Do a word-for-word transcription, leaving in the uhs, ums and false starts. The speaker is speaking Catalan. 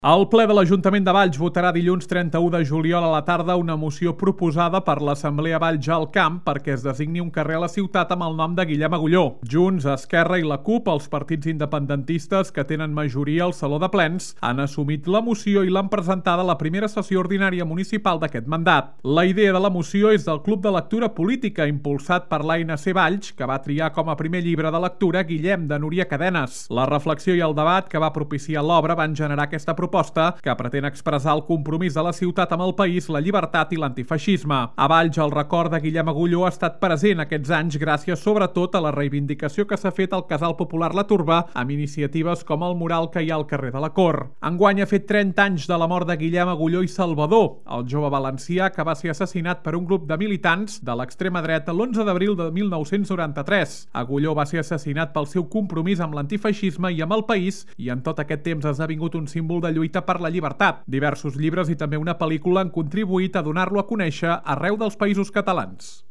El ple de l'Ajuntament de Valls votarà dilluns trenta-u de juliol a la tarda una moció proposada per l'Assemblea Valls al Camp perquè es designi un carrer a la ciutat amb el nom de Guillem Agulló. Junts, Esquerra i la CUP, els partits independentistes que tenen majoria al Saló de Plens, han assumit la moció i l'han presentada a la primera sessió ordinària municipal d'aquest mandat. La idea de la moció és del Club de Lectura Política, impulsat per l'A N C Valls, que va triar com a primer llibre de lectura Guillem, de Núria Cadenes. La reflexió i el debat que va propiciar l'obra van generar aquesta proposta proposta que pretén expressar el compromís de la ciutat amb el país, la llibertat i l'antifeixisme. A Valls, el record de Guillem Agulló ha estat present aquests anys gràcies sobretot a la reivindicació que s'ha fet al Casal Popular La Turba amb iniciatives com el mural que hi ha al carrer de la Cor. Enguany ha fet trenta anys de la mort de Guillem Agulló i Salvador, el jove valencià que va ser assassinat per un grup de militants de l'extrema dreta l'onze d'abril de mil nou-cents noranta-tres. Agulló va ser assassinat pel seu compromís amb l'antifeixisme i amb el país i en tot aquest temps ha esdevingut un símbol de lluita per la llibertat. Diversos llibres i també una pel·lícula han contribuït a donar-lo a conèixer arreu dels Països Catalans.